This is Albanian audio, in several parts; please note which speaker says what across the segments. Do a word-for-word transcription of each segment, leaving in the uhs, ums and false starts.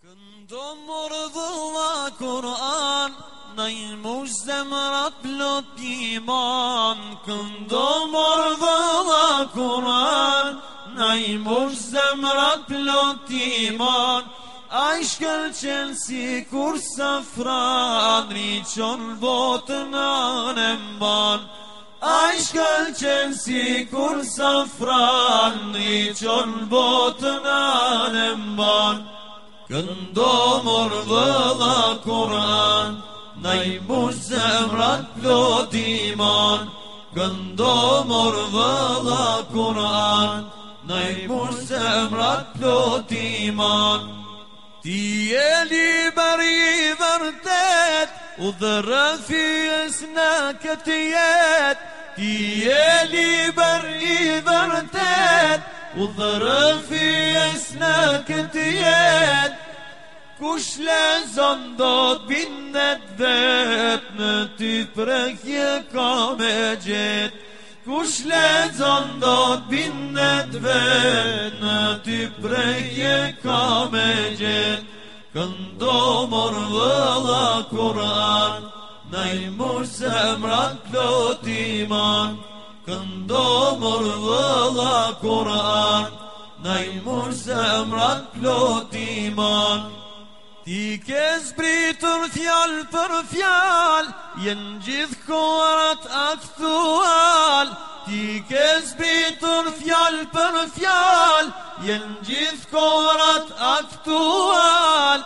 Speaker 1: Këndom urdhëlla Kur'an, najmush zemrat plot iman. Këndom urdhëlla Kur'an, najmush zemrat plot iman. A i shkëlqen si kur safran, riqon botën anë mban. A i shkëlqen si kur safran, riqon botën anë mban. Këndom urdhëlla Kur'an, najmush zemrat plot iman. Këndom urdhëlla Kur'an, najmush zemrat plot iman. Ti e liber i vërtet, u dhe rëfijës në këtë jet. Ti e liber i vërtet, u dhe rëfijës në këtë jet. Kush lezon do t'bindet vet, në ty prekje ka me gjet. Kush lezon do t'bindet vet, në ty prekje ka me gjet. Këndom urdhëlla Kur'an, najmush zemrat plot iman. Këndom urdhëlla Kur'an, najmush zemrat plot iman. Ti ke zbritur fjal për fjal, jenë gjithë kohërat aktual. Ti ke zbritur fjal për fjal, jenë gjithë kohërat aktual.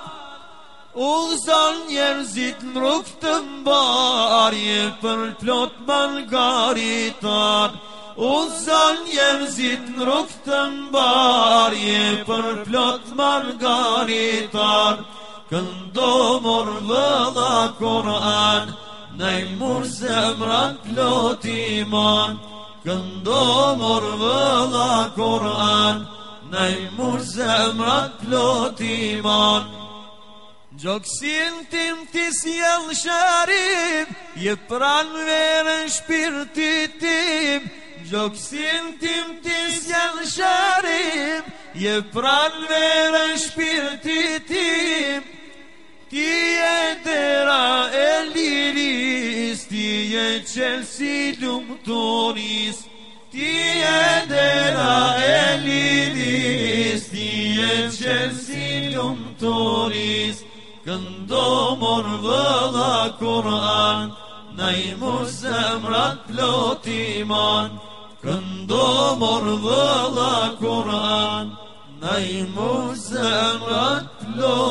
Speaker 1: Udhëzon njerëzit në rrugë të mbarje për plot margaritar. Udhëzon njerëzit në rrugë të mbarje për plot margaritar. Këndom urdhëlla Kur'an, najmush zemrat plot iman. Këndom urdhëlla Kur'an, najmush zemrat plot iman. Gjoksin tim ti sjell shërim, je pran verën shpirtit tim. Gjoksin tim ti sjell shërim, je pran verën shpirtit tim. Ti e dera e liris, ti e qelsi lumëtoris. Ti e dera e liris, ti e qelsi lumëtoris. Këndom urdhëlla Kur'an, najmush zemrat plot iman. Këndom urdhëlla Kur'an, najmush zemrat plot